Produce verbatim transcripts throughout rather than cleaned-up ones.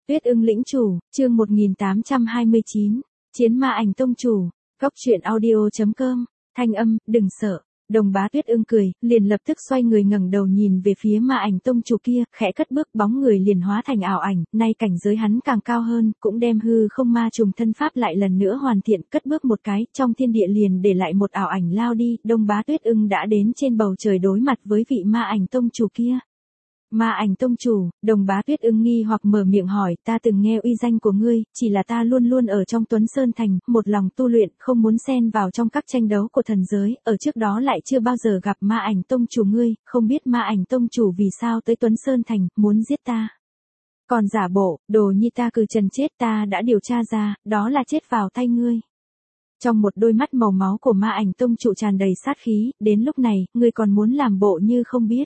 Tuyết Ưng lĩnh chủ, chương một nghìn tám trăm hai mươi chín, Chiến Ma Ảnh Tông chủ, Góc truyện audio chấm com, thanh âm, đừng sợ. Đồng Bá Tuyết Ưng cười, liền lập tức xoay người ngẩng đầu nhìn về phía Ma Ảnh Tông chủ kia, khẽ cất bước, bóng người liền hóa thành ảo ảnh, nay cảnh giới hắn càng cao hơn, cũng đem hư không ma trùng thân pháp lại lần nữa hoàn thiện, cất bước một cái, trong thiên địa liền để lại một ảo ảnh lao đi, Đồng Bá Tuyết Ưng đã đến trên bầu trời đối mặt với vị Ma Ảnh Tông chủ kia. Ma Ảnh Tông chủ, Đồng Bá Tuyết Ưng nghi hoặc mở miệng hỏi, ta từng nghe uy danh của ngươi, chỉ là ta luôn luôn ở trong Tuấn Sơn Thành, một lòng tu luyện, không muốn xen vào trong các tranh đấu của thần giới, ở trước đó lại chưa bao giờ gặp Ma Ảnh Tông chủ ngươi, không biết Ma Ảnh Tông chủ vì sao tới Tuấn Sơn Thành, muốn giết ta. Còn giả bộ, đồ nhi ta cừ trần chết ta đã điều tra ra, đó là chết vào tay ngươi. Trong một đôi mắt màu máu của Ma Ảnh Tông chủ tràn đầy sát khí, đến lúc này, ngươi còn muốn làm bộ như không biết.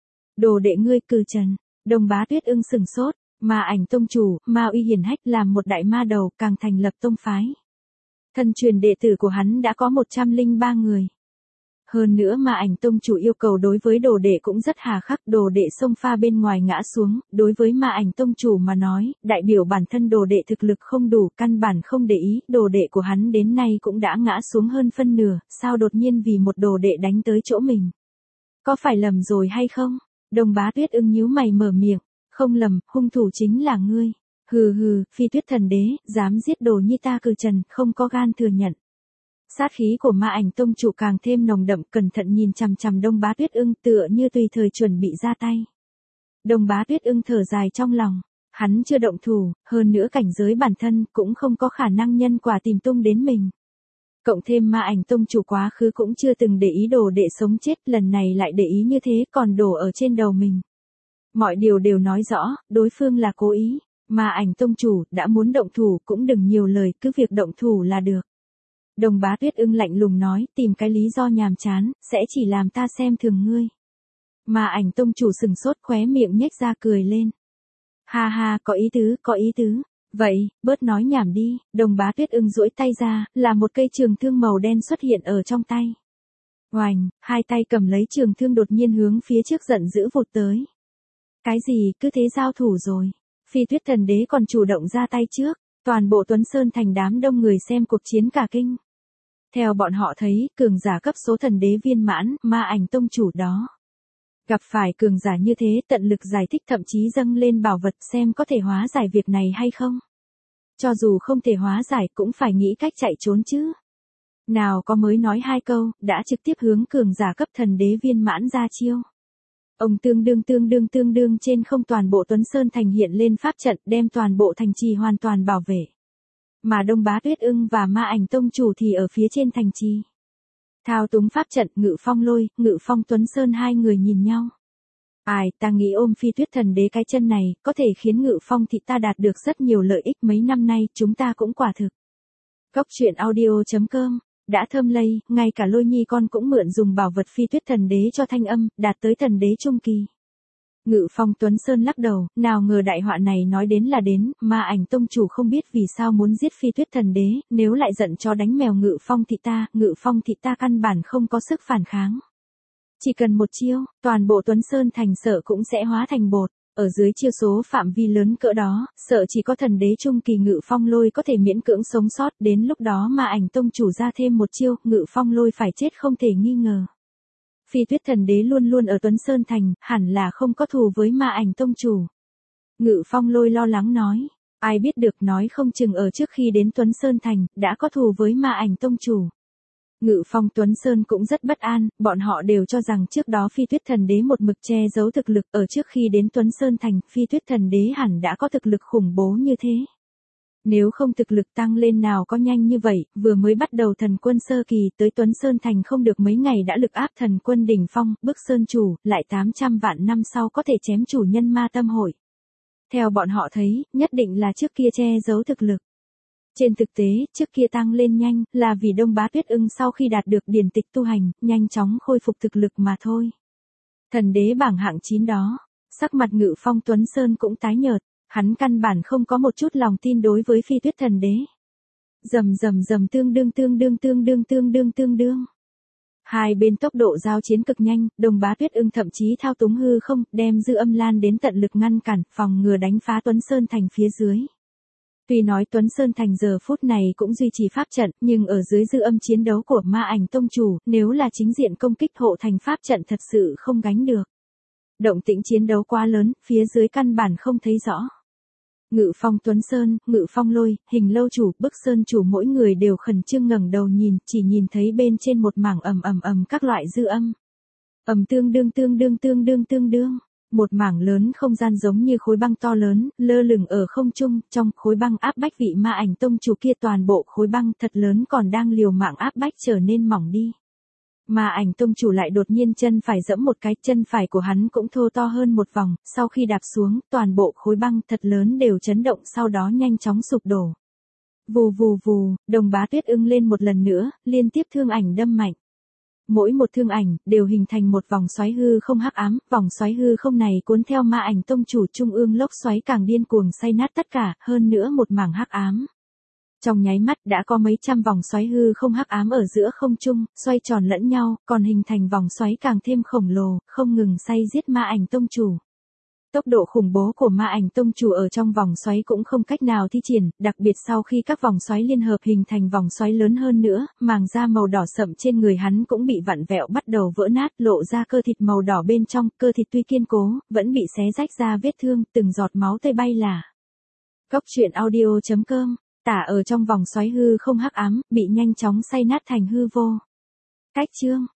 Đồ đệ ngươi cừ trần, Đồng Bá Tuyết Ưng sừng sốt, Ma Ảnh Tông chủ, Ma uy hiển hách làm một đại ma đầu, càng thành lập tông phái. Thân truyền đệ tử của hắn đã có một trăm linh ba người. Hơn nữa Ma Ảnh Tông chủ yêu cầu đối với đồ đệ cũng rất hà khắc, đồ đệ xông pha bên ngoài ngã xuống, đối với Ma Ảnh Tông chủ mà nói, đại biểu bản thân đồ đệ thực lực không đủ, căn bản không để ý, đồ đệ của hắn đến nay cũng đã ngã xuống hơn phân nửa, sao đột nhiên vì một đồ đệ đánh tới chỗ mình. Có phải lầm rồi hay không? Đồng Bá Tuyết Ưng nhíu mày mở miệng, không lầm, hung thủ chính là ngươi. Hừ hừ, Phi Tuyết Thần Đế, dám giết đồ nhi ta cừ trần, không có gan thừa nhận. Sát khí của Ma Ảnh Tông chủ càng thêm nồng đậm, cẩn thận nhìn chằm chằm Đồng Bá Tuyết Ưng, tựa như tùy thời chuẩn bị ra tay. Đồng Bá Tuyết Ưng thở dài trong lòng, hắn chưa động thủ, hơn nữa cảnh giới bản thân cũng không có khả năng nhân quả tìm tung đến mình. Cộng thêm Ma Ảnh Tông chủ quá khứ cũng chưa từng để ý đồ đệ sống chết, lần này lại để ý như thế còn đổ ở trên đầu mình. Mọi điều đều nói rõ, đối phương là cố ý, Ma Ảnh Tông chủ đã muốn động thủ cũng đừng nhiều lời, cứ việc động thủ là được. Đồng Bá Tuyết Ưng lạnh lùng nói, tìm cái lý do nhàm chán, sẽ chỉ làm ta xem thường ngươi. Ma Ảnh Tông chủ sừng sốt, khóe miệng nhếch ra cười lên. Ha ha, có ý tứ, có ý tứ. Vậy, bớt nói nhảm đi, Đồng Bá Tuyết Ưng duỗi tay ra, là một cây trường thương màu đen xuất hiện ở trong tay. Oành, hai tay cầm lấy trường thương đột nhiên hướng phía trước giận dữ vụt tới. Cái gì, cứ thế giao thủ rồi. Phi Tuyết Thần Đế còn chủ động ra tay trước, toàn bộ Tuấn Sơn Thành đám đông người xem cuộc chiến cả kinh. Theo bọn họ thấy, cường giả cấp số thần đế viên mãn, Ma Ảnh Tông chủ đó. Gặp phải cường giả như thế, tận lực giải thích, thậm chí dâng lên bảo vật xem có thể hóa giải việc này hay không. Cho dù không thể hóa giải cũng phải nghĩ cách chạy trốn chứ. Nào có mới nói hai câu, đã trực tiếp hướng cường giả cấp thần đế viên mãn ra chiêu. Ông tương đương tương đương tương đương trên không, toàn bộ Tuấn Sơn Thành hiện lên pháp trận, đem toàn bộ thành trì hoàn toàn bảo vệ. Mà Đồng Bá Tuyết Ưng và Ma Ảnh Tông chủ thì ở phía trên thành trì. Thao túng pháp trận, Ngự Phong Lôi, Ngự Phong Tuấn Sơn hai người nhìn nhau. Ai, ta nghĩ ôm Phi Tuyết Thần Đế cái chân này, có thể khiến Ngự Phong thị ta đạt được rất nhiều lợi ích, mấy năm nay, chúng ta cũng quả thực. Góc truyện audio chấm com, đã thơm lây, ngay cả Lôi Nhi con cũng mượn dùng bảo vật Phi Tuyết Thần Đế cho thanh âm, đạt tới thần đế trung kỳ. Ngự Phong Tuấn Sơn lắc đầu, nào ngờ đại họa này nói đến là đến, Ma Ảnh Tông chủ không biết vì sao muốn giết Phi Tuyết Thần Đế, nếu lại giận cho đánh mèo Ngự Phong thị ta, Ngự Phong thị ta căn bản không có sức phản kháng. Chỉ cần một chiêu, toàn bộ Tuấn Sơn Thành sợ cũng sẽ hóa thành bột, ở dưới chiêu số phạm vi lớn cỡ đó, sợ chỉ có thần đế trung kỳ Ngự Phong Lôi có thể miễn cưỡng sống sót, đến lúc đó Ma Ảnh Tông chủ ra thêm một chiêu, Ngự Phong Lôi phải chết không thể nghi ngờ. Phi Tuyết Thần Đế luôn luôn ở Tuấn Sơn Thành, hẳn là không có thù với Ma Ảnh Tông chủ. Ngự Phong Lôi lo lắng nói, ai biết được, nói không chừng ở trước khi đến Tuấn Sơn Thành, đã có thù với Ma Ảnh Tông chủ. Ngự Phong Tuấn Sơn cũng rất bất an, bọn họ đều cho rằng trước đó Phi Tuyết Thần Đế một mực che giấu thực lực, ở trước khi đến Tuấn Sơn Thành, Phi Tuyết Thần Đế hẳn đã có thực lực khủng bố như thế. Nếu không thực lực tăng lên nào có nhanh như vậy, vừa mới bắt đầu thần quân sơ kỳ tới Tuấn Sơn Thành không được mấy ngày đã lực áp thần quân đỉnh phong, bức sơn chủ, lại tám trăm vạn năm sau có thể chém chủ nhân ma tâm hội. Theo bọn họ thấy, nhất định là trước kia che giấu thực lực. Trên thực tế, trước kia tăng lên nhanh, là vì Đồng Bá Tuyết Ưng sau khi đạt được điển tịch tu hành, nhanh chóng khôi phục thực lực mà thôi. Thần đế bảng hạng chín đó, sắc mặt Ngự Phong Tuấn Sơn cũng tái nhợt. Hắn căn bản không có một chút lòng tin đối với Phi Tuyết Thần Đế. Rầm rầm rầm, tương đương tương đương tương đương tương đương tương đương. Hai bên tốc độ giao chiến cực nhanh, Đồng Bá Tuyết Ưng thậm chí thao túng hư không, đem dư âm lan đến tận lực ngăn cản, phòng ngừa đánh phá Tuấn Sơn Thành phía dưới. Tuy nói Tuấn Sơn Thành giờ phút này cũng duy trì pháp trận, nhưng ở dưới dư âm chiến đấu của Ma Ảnh Tông Chủ, nếu là chính diện công kích hộ thành pháp trận thật sự không gánh được. Động tĩnh chiến đấu quá lớn, phía dưới căn bản không thấy rõ. Ngự Phong Tuấn Sơn, Ngự Phong Lôi, Hình Lâu Chủ, Bức Sơn Chủ mỗi người đều khẩn trương ngẩng đầu nhìn, chỉ nhìn thấy bên trên một mảng ầm ầm ầm các loại dư âm. Ầm tương đương tương đương tương đương tương đương. Một mảng lớn không gian giống như khối băng to lớn, lơ lửng ở không trung, trong khối băng áp bách vị Ma Ảnh Tông Chủ kia, toàn bộ khối băng thật lớn còn đang liều mạng áp bách trở nên mỏng đi. Ma Ảnh Tông Chủ lại đột nhiên chân phải giẫm một cái, chân phải của hắn cũng thô to hơn một vòng, sau khi đạp xuống, toàn bộ khối băng thật lớn đều chấn động, sau đó nhanh chóng sụp đổ. Vù vù vù, Đồng Bá Tuyết Ưng lên một lần nữa, liên tiếp thương ảnh đâm mạnh. Mỗi một thương ảnh đều hình thành một vòng xoáy hư không hắc ám, vòng xoáy hư không này cuốn theo Ma Ảnh Tông Chủ trung ương lốc xoáy càng điên cuồng xay nát tất cả, hơn nữa một mảng hắc ám. Trong nháy mắt đã có mấy trăm vòng xoáy hư không hắc ám ở giữa không trung, xoay tròn lẫn nhau, còn hình thành vòng xoáy càng thêm khổng lồ, không ngừng xay giết Ma Ảnh Tông Chủ. Tốc độ khủng bố của Ma Ảnh Tông Chủ ở trong vòng xoáy cũng không cách nào thi triển, đặc biệt sau khi các vòng xoáy liên hợp hình thành vòng xoáy lớn hơn nữa, màng da màu đỏ sậm trên người hắn cũng bị vặn vẹo bắt đầu vỡ nát, lộ ra cơ thịt màu đỏ bên trong, cơ thịt tuy kiên cố, vẫn bị xé rách ra vết thương, từng giọt máu tươi bay là. Cốc truyện audio chấm com, tả ở trong vòng xoáy hư không hắc ám, bị nhanh chóng xay nát thành hư vô. Cách chương